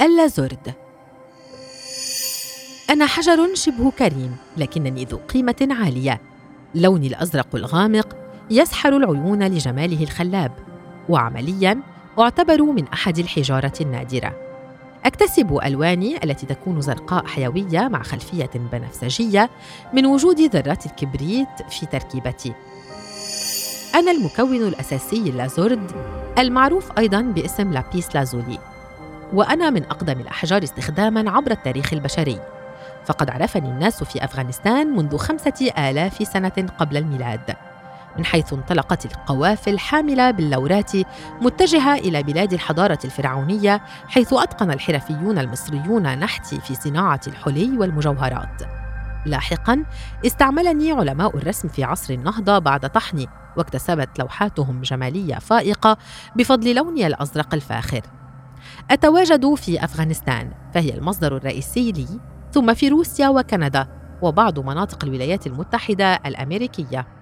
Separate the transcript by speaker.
Speaker 1: اللازورد. أنا حجر شبه كريم، لكنني ذو قيمة عالية. لوني الأزرق الغامق يسحر العيون لجماله الخلاب، وعملياً أعتبر من أحد الحجارة النادرة. أكتسب ألواني التي تكون زرقاء حيوية مع خلفية بنفسجية من وجود ذرات الكبريت في تركيبتي. أنا المكون الأساسي اللازورد، المعروف أيضاً باسم لابيس لازولي، وأنا من أقدم الأحجار استخداماً عبر التاريخ البشري، فقد عرفني الناس في أفغانستان منذ 5000 سنة قبل الميلاد، من حيث انطلقت القوافل حاملة باللورات متجهة إلى بلاد الحضارة الفرعونية، حيث أتقن الحرفيون المصريون نحتي في صناعة الحلي والمجوهرات. لاحقاً استعملني علماء الرسم في عصر النهضة بعد طحني، واكتسبت لوحاتهم جمالية فائقة بفضل لوني الأزرق الفاخر. أتواجد في أفغانستان، فهي المصدر الرئيسي لي، ثم في روسيا وكندا وبعض مناطق الولايات المتحدة الأمريكية.